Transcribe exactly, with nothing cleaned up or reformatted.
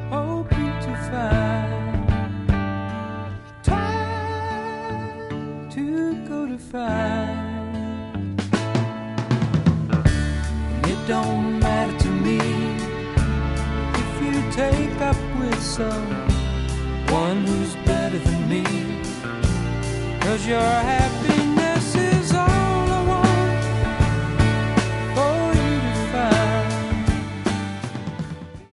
hoping to find time to go to find. And it don't matter to me if you take up with someone who's better than me, 'cause you're happy